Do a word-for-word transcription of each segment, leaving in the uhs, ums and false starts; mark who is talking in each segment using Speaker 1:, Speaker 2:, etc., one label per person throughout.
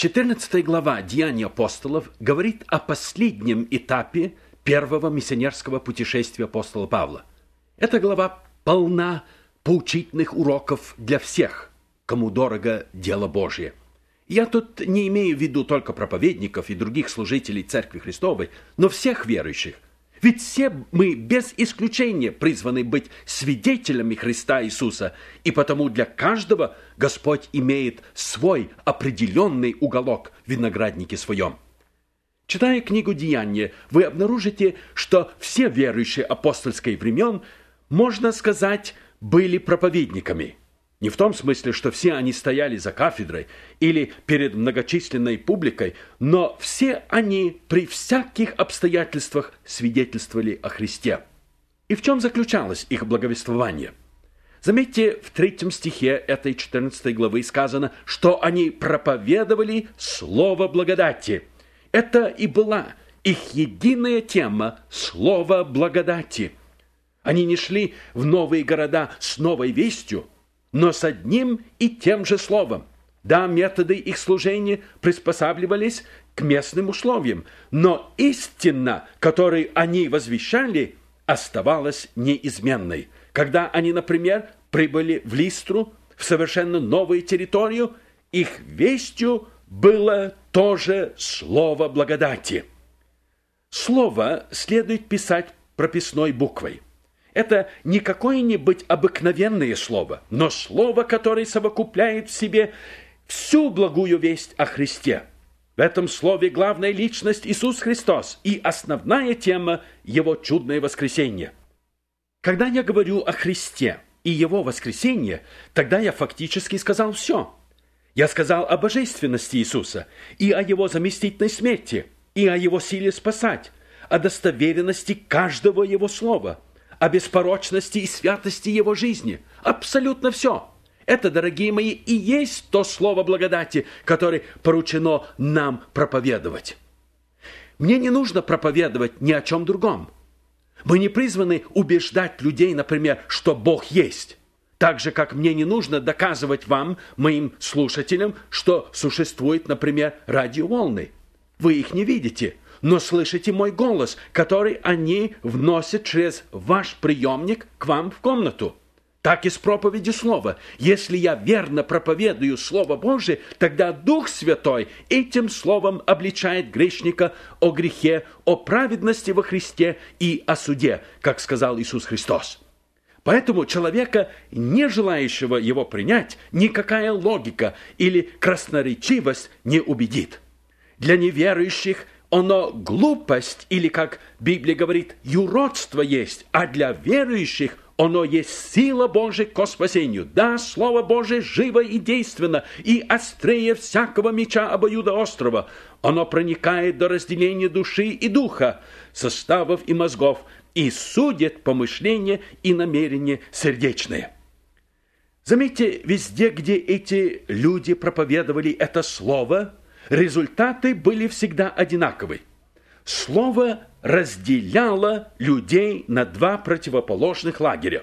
Speaker 1: четырнадцатая глава «Деяний апостолов» говорит о последнем этапе первого миссионерского путешествия апостола Павла. Эта глава полна поучительных уроков для всех, кому дорого дело Божье. Я тут не имею в виду только проповедников и других служителей Церкви Христовой, но всех верующих. Ведь все мы без исключения призваны быть свидетелями Христа Иисуса, и потому для каждого Господь имеет свой определенный уголок в винограднике своем. Читая книгу «Деяния», вы обнаружите, что все верующие апостольских времен, можно сказать, были проповедниками. Не в том смысле, что все они стояли за кафедрой или перед многочисленной публикой, но все они при всяких обстоятельствах свидетельствовали о Христе. И в чем заключалось их благовествование? Заметьте, в третьем стихе этой четырнадцатой главы сказано, что они проповедовали слово благодати. Это и была их единая тема – слово благодати. Они не шли в новые города с новой вестью, но с одним и тем же словом. Да, методы их служения приспосабливались к местным условиям, но истина, которую они возвещали, оставалась неизменной. Когда они, например, прибыли в Листру, в совершенно новую территорию, их вестью было тоже слово благодати. Слово следует писать прописной буквой. Это не какое-нибудь обыкновенное слово, но слово, которое совокупляет в себе всю благую весть о Христе. В этом слове главная личность Иисус Христос и основная тема Его чудное воскресение. Когда я говорю о Христе и Его воскресении, тогда я фактически сказал все. Я сказал о божественности Иисуса и о Его заместительной смерти, и о Его силе спасать, о достоверенности каждого Его слова, о беспорочности и святости Его жизни. Абсолютно все. Это, дорогие мои, и есть то слово благодати, которое поручено нам проповедовать. Мне не нужно проповедовать ни о чем другом. Мы не призваны убеждать людей, например, что Бог есть. Так же, как мне не нужно доказывать вам, моим слушателям, что существует, например, радиоволны. Вы их не видите, но слышите мой голос, который они вносят через ваш приемник к вам в комнату. Так и с проповедью слова. Если я верно проповедую Слово Божие, тогда Дух Святой этим словом обличает грешника о грехе, о праведности во Христе и о суде, как сказал Иисус Христос. Поэтому человека, не желающего его принять, никакая логика или красноречивость не убедит. Для неверующих оно глупость или, как Библия говорит, юродство есть, а для верующих оно есть сила Божия ко спасению. Да, Слово Божие живо и действенно, и острее всякого меча обоюдоострого. Оно проникает до разделения души и духа, составов и мозгов, и судит помышления и намерения сердечные. Заметьте, везде, где эти люди проповедовали это слово, результаты были всегда одинаковы. Слово разделяло людей на два противоположных лагеря.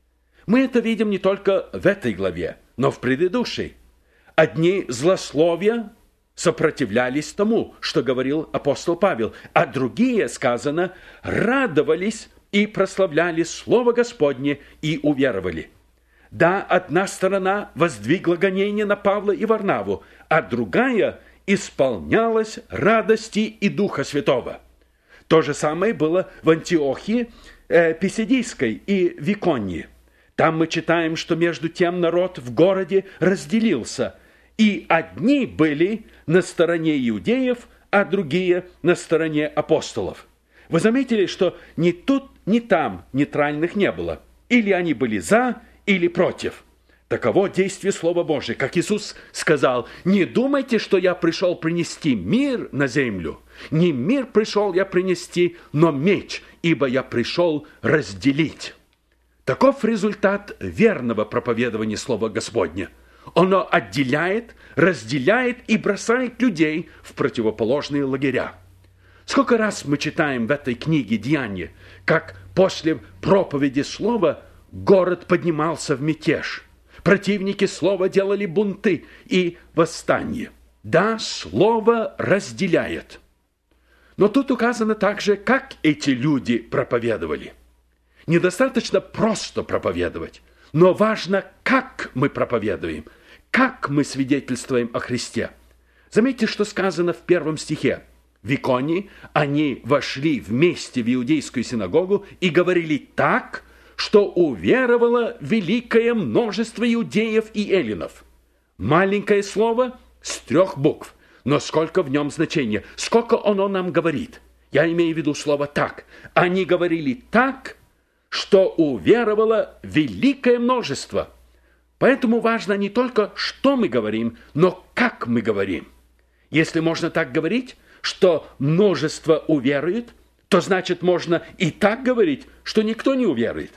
Speaker 1: Мы это видим не только в этой главе, но в предыдущей. Одни злословия сопротивлялись тому, что говорил апостол Павел, а другие, сказано, радовались и прославляли Слово Господне и уверовали. Да, одна сторона воздвигла гонение на Павла и Варнаву, а другая исполнялась радости и Духа Святого. То же самое было в Антиохии э, Писидийской и в Иконии. Там мы читаем, что между тем народ в городе разделился, и одни были на стороне иудеев, а другие на стороне апостолов. Вы заметили, что ни тут, ни там нейтральных не было. Или они были за, или против. Таково действие Слова Божия. Как Иисус сказал: «Не думайте, что я пришел принести мир на землю. Не мир пришел я принести, но меч, ибо я пришел разделить». Таков результат верного проповедования Слова Господня. Оно отделяет, разделяет и бросает людей в противоположные лагеря. Сколько раз мы читаем в этой книге «Деяния», как после проповеди Слова город поднимался в мятеж. Противники Слова делали бунты и восстания. Да, слово разделяет. Но тут указано также, как эти люди проповедовали. Недостаточно просто проповедовать, но важно, как мы проповедуем, как мы свидетельствуем о Христе. Заметьте, что сказано в первом стихе. В Иконии они вошли вместе в иудейскую синагогу и говорили так, что уверовало великое множество иудеев и эллинов. Маленькое слово с трех букв, но сколько в нем значения, сколько оно нам говорит. Я имею в виду слово «так». Они говорили так, что уверовало великое множество. Поэтому важно не только, что мы говорим, но как мы говорим. Если можно так говорить, что множество уверует, то значит можно и так говорить, что никто не уверует.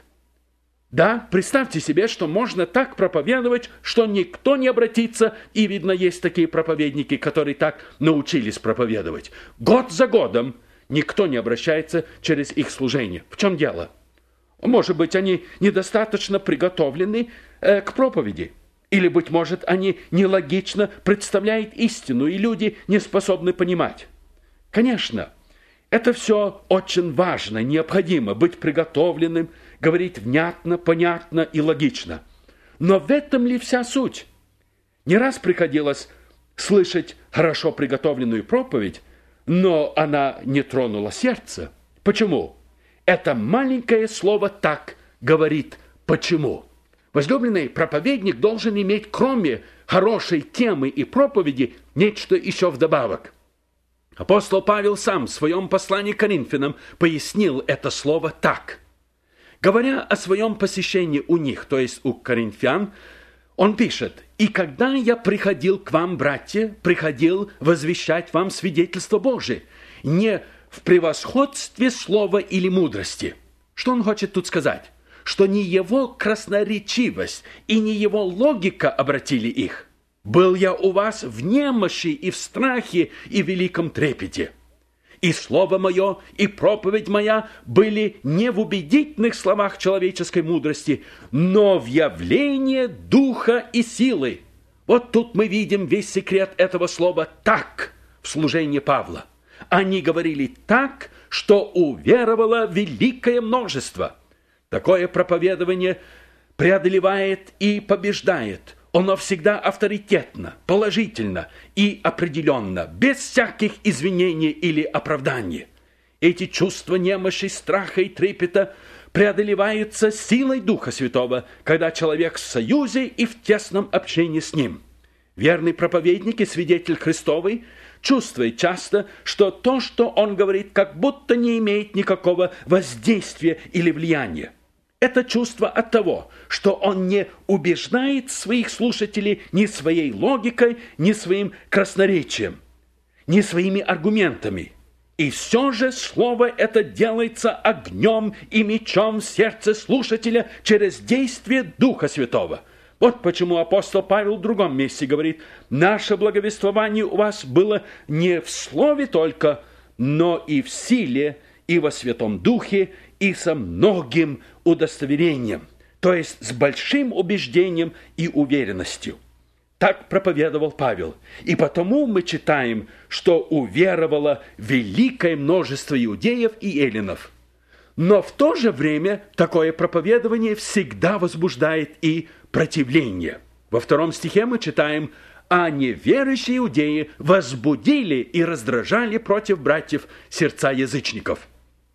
Speaker 1: Да, представьте себе, что можно так проповедовать, что никто не обратится, и, видно, есть такие проповедники, которые так научились проповедовать. Год за годом никто не обращается через их служение. В чем дело? Может быть, они недостаточно приготовлены э, к проповеди. Или, быть может, они нелогично представляют истину, и люди не способны понимать. Конечно, это все очень важно, необходимо быть приготовленным, говорить внятно, понятно и логично. Но в этом ли вся суть? Не раз приходилось слышать хорошо приготовленную проповедь, но она не тронула сердце. Почему? Это маленькое слово «так» говорит «почему». Возлюбленный проповедник должен иметь, кроме хорошей темы и проповеди, нечто еще вдобавок. Апостол Павел сам в своем послании к Коринфянам пояснил это слово «так». Говоря о своем посещении у них, то есть у коринфян, он пишет: «И когда я приходил к вам, братья, приходил возвещать вам свидетельство Божие, не в превосходстве слова или мудрости». Что он хочет тут сказать? Что не его красноречивость и не его логика обратили их. «Был я у вас в немощи и в страхе и в великом трепете. И слово мое, и проповедь моя были не в убедительных словах человеческой мудрости, но в явлении духа и силы». Вот тут мы видим весь секрет этого слова «так» в служении Павла. Они говорили так, что уверовало великое множество. Такое проповедование преодолевает и побеждает. Оно всегда авторитетно, положительно и определенно, без всяких извинений или оправданий. Эти чувства немощи, страха и трепета преодолеваются силой Духа Святого, когда человек в союзе и в тесном общении с Ним. Верный проповедник и свидетель Христовый чувствует часто, что то, что он говорит, как будто не имеет никакого воздействия или влияния. Это чувство от того, что он не убеждает своих слушателей ни своей логикой, ни своим красноречием, ни своими аргументами. И все же слово это делается огнем и мечом в сердце слушателя через действие Духа Святого. Вот почему апостол Павел в другом месте говорит: «Наше благовествование у вас было не в слове только, но и в силе, и во Святом Духе, и со многим удостоверением», то есть с большим убеждением и уверенностью. Так проповедовал Павел. И потому мы читаем, что уверовало великое множество иудеев и эллинов. Но в то же время такое проповедование всегда возбуждает и противление. Во втором стихе мы читаем: «А неверующие иудеи возбудили и раздражали против братьев сердца язычников».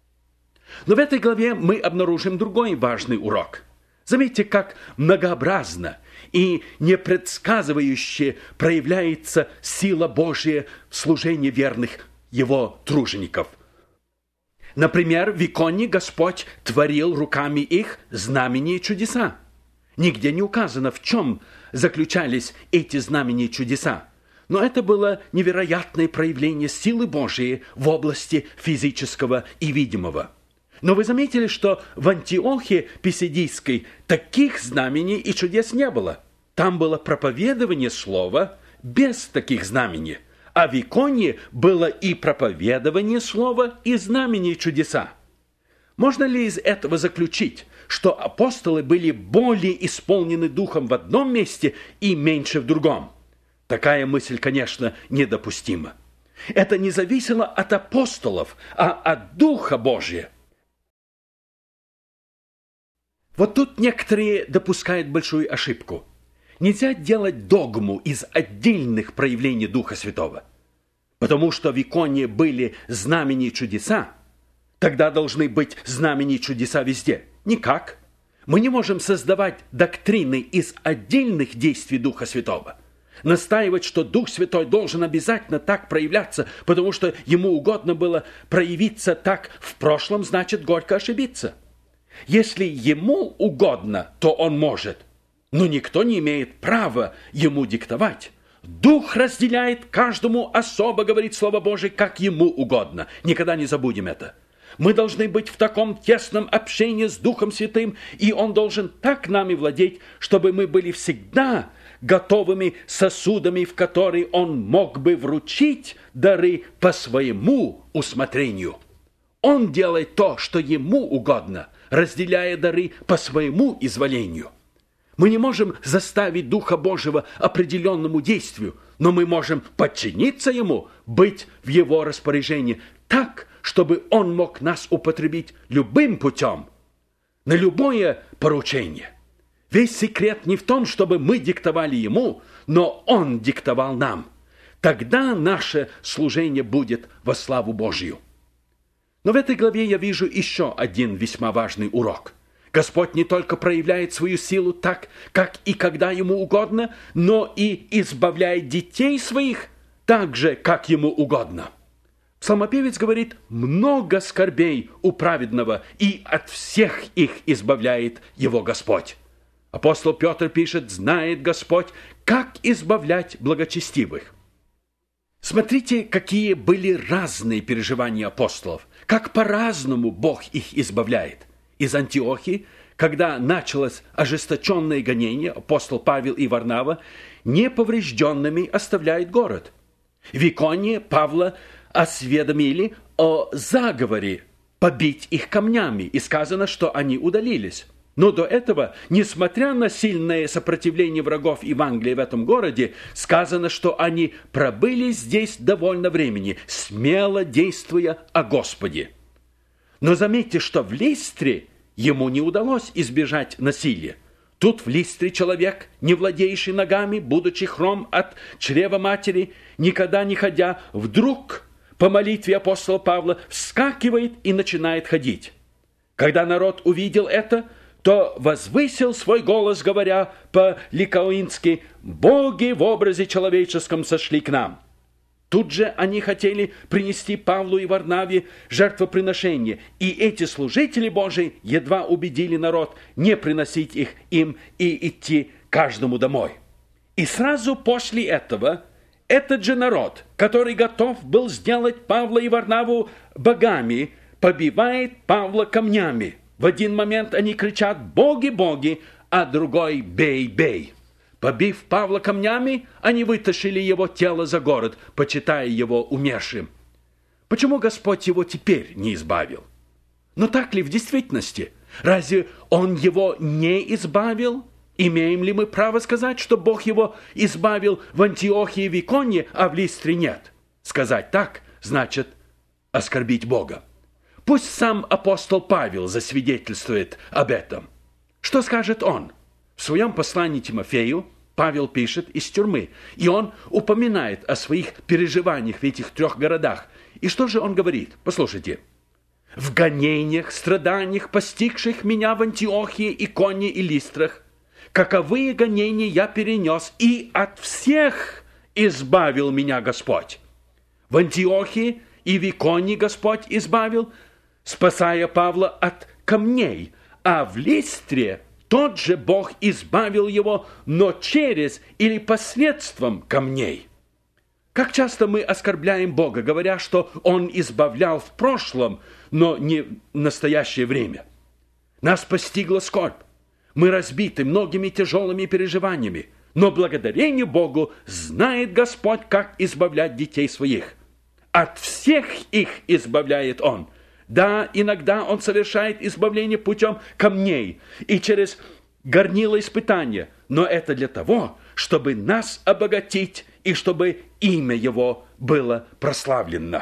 Speaker 1: Но в этой главе мы обнаружим другой важный урок. Заметьте, как многообразно и непредсказывающе проявляется сила Божия в служении верных Его тружеников. Например, в Иконии Господь творил руками их знамения и чудеса. Нигде не указано, в чем заключались эти знамения и чудеса. Но это было невероятное проявление силы Божией в области физического и видимого. Но вы заметили, что в Антиохии Писидийской таких знамений и чудес не было. Там было проповедование слова без таких знамений. А в Иконии было и проповедование слова, и знамения и чудеса. Можно ли из этого заключить, что апостолы были более исполнены духом в одном месте и меньше в другом? Такая мысль, конечно, недопустима. Это не зависело от апостолов, а от Духа Божия. Вот тут некоторые допускают большую ошибку. Нельзя делать догму из отдельных проявлений Духа Святого. Потому что в иконе были знамения и чудеса, тогда должны быть знамения и чудеса везде. Никак. Мы не можем создавать доктрины из отдельных действий Духа Святого. Настаивать, что Дух Святой должен обязательно так проявляться, потому что ему угодно было проявиться так в прошлом, значит горько ошибиться. Если ему угодно, то он может, но никто не имеет права ему диктовать. Дух разделяет каждому особо, говорит Слово Божие, как ему угодно. Никогда не забудем это. Мы должны быть в таком тесном общении с Духом Святым, и Он должен так нами владеть, чтобы мы были всегда готовыми сосудами, в которые Он мог бы вручить дары по своему усмотрению. Он делает то, что Ему угодно, разделяя дары по своему изволению. Мы не можем заставить Духа Божьего определенному действию, но мы можем подчиниться Ему, быть в Его распоряжении так, чтобы Он мог нас употребить любым путем, на любое поручение. Весь секрет не в том, чтобы мы диктовали Ему, но Он диктовал нам. Тогда наше служение будет во славу Божью. Но в этой главе я вижу еще один весьма важный урок. Господь не только проявляет свою силу так, как и когда Ему угодно, но и избавляет детей своих так же, как Ему угодно. Псалмопевец говорит: «Много скорбей у праведного, и от всех их избавляет его Господь». Апостол Петр пишет: «Знает Господь, как избавлять благочестивых». Смотрите, какие были разные переживания апостолов, как по-разному Бог их избавляет. Из Антиохии, когда началось ожесточенное гонение, апостол Павел и Варнава неповрежденными оставляют город. В Иконии Павла осведомили о заговоре побить их камнями, и сказано, что они удалились. Но до этого, несмотря на сильное сопротивление врагов Евангелия в этом городе, сказано, что они пробыли здесь довольно времени, смело действуя о Господе. Но заметьте, что в Листре ему не удалось избежать насилия. Тут в Листре человек, не владеющий ногами, будучи хром от чрева матери, никогда не ходя, вдруг по молитве апостола Павла вскакивает и начинает ходить. Когда народ увидел это, то возвысил свой голос, говоря по-ликаонски: «Боги в образе человеческом сошли к нам». Тут же они хотели принести Павлу и Варнаве жертвоприношение, и эти служители Божии едва убедили народ не приносить их им и идти каждому домой. И сразу после этого этот же народ, который готов был сделать Павла и Варнаву богами, побивает Павла камнями. В один момент они кричат: «Боги, боги!», а другой: «Бей, бей!». Побив Павла камнями, они вытащили его тело за город, почитая его умершим. Почему Господь его теперь не избавил? Но так ли в действительности? Разве Он его не избавил? Имеем ли мы право сказать, что Бог его избавил в Антиохии и в Иконии, а в Листре нет? Сказать так значит оскорбить Бога. Пусть сам апостол Павел засвидетельствует об этом. Что скажет он? В своем послании Тимофею Павел пишет из тюрьмы, и он упоминает о своих переживаниях в этих трех городах. И что же он говорит? Послушайте. «В гонениях, страданиях, постигших меня в Антиохии, Иконии и Листрах, каковые гонения я перенес, и от всех избавил меня Господь. В Антиохии и в Иконии Господь избавил, спасая Павла от камней, а в Листре тот же Бог избавил его, но через или посредством камней». Как часто мы оскорбляем Бога, говоря, что Он избавлял в прошлом, но не в настоящее время. Нас постигла скорбь. Мы разбиты многими тяжелыми переживаниями, но благодарение Богу знает Господь, как избавлять детей своих. От всех их избавляет Он. Да, иногда Он совершает избавление путем камней и через горнило испытания, но это для того, чтобы нас обогатить и чтобы имя Его было прославлено.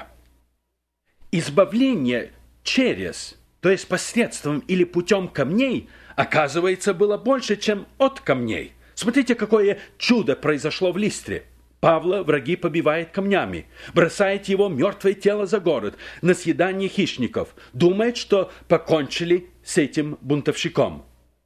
Speaker 1: Избавление через, то есть посредством или путем камней, оказывается, было больше, чем от камней. Смотрите, какое чудо произошло в Листре. Павла враги побивают камнями, бросает его мертвое тело за город на съедание хищников, думает, что покончили с этим бунтовщиком.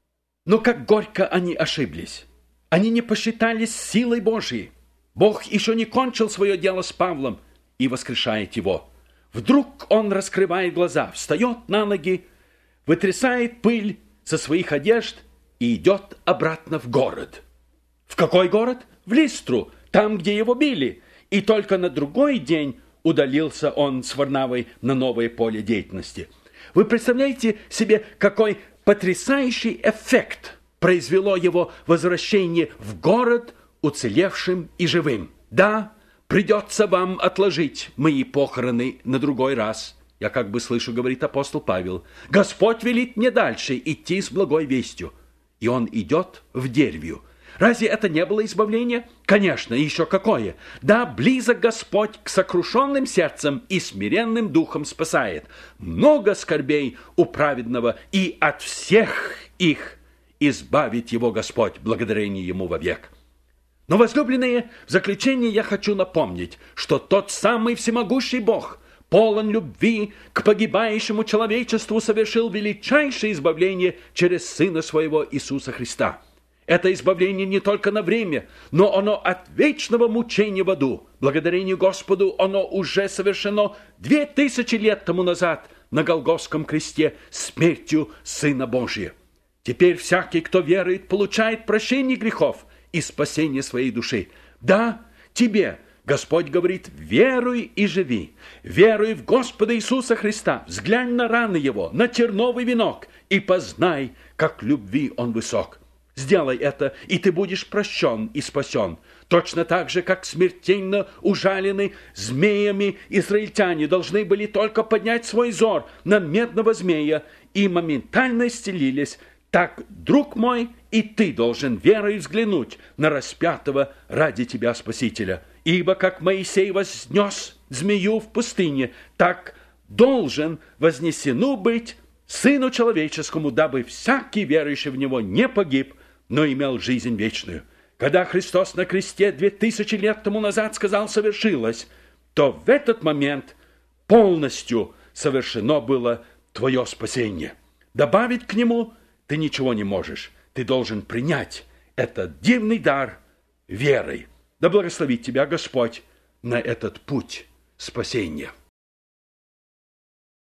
Speaker 1: Но как горько они ошиблись. Они не посчитались силой Божьей. Бог еще не кончил свое дело с Павлом и воскрешает его. Вдруг он раскрывает глаза, встает на ноги, вытрясает пыль со своих одежд и идет обратно в город. В какой город? В Листру, там, где его били. И только на другой день удалился он с Варнавой на новое поле деятельности. Вы представляете себе, какой потрясающий эффект произвело его возвращение в город уцелевшим и живым? Да, придется вам отложить мои похороны на другой раз. Я как бы слышу, говорит апостол Павел. Господь велит мне дальше идти с благой вестью. И он идет в Дервию. Разве это не было избавление? Конечно, еще какое. Да, близок Господь к сокрушенным сердцам и смиренным духом спасает. Много скорбей у праведного, и от всех их избавит его Господь, благодарение ему вовек. Но, возлюбленные, в заключение я хочу напомнить, что тот самый всемогущий Бог, полон любви к погибающему человечеству, совершил величайшее избавление через Сына Своего Иисуса Христа. Это избавление не только на время, но оно от вечного мучения в аду. Благодарение Господу оно уже совершено две тысячи лет тому назад на Голгофском кресте смертью Сына Божия. Теперь всякий, кто верует, получает прощение грехов и спасение своей души. Да, тебе, Господь говорит, веруй и живи. Веруй в Господа Иисуса Христа, взглянь на раны Его, на терновый венок, и познай, как любви Он высок. Сделай это, и ты будешь прощен и спасен. Точно так же, как смертельно ужалены змеями израильтяне должны были только поднять свой взор на медного змея и моментально исцелились, так, друг мой, и ты должен верой взглянуть на распятого ради тебя Спасителя. Ибо как Моисей вознес змею в пустыне, так должен вознесену быть Сыну Человеческому, дабы всякий верующий в Него не погиб, но имел жизнь вечную. Когда Христос на кресте две тысячи лет тому назад сказал «совершилось», то в этот момент полностью совершено было твое спасение. Добавить к нему ты ничего не можешь. Ты должен принять этот дивный дар верой. Да благословит тебя Господь на этот путь спасения.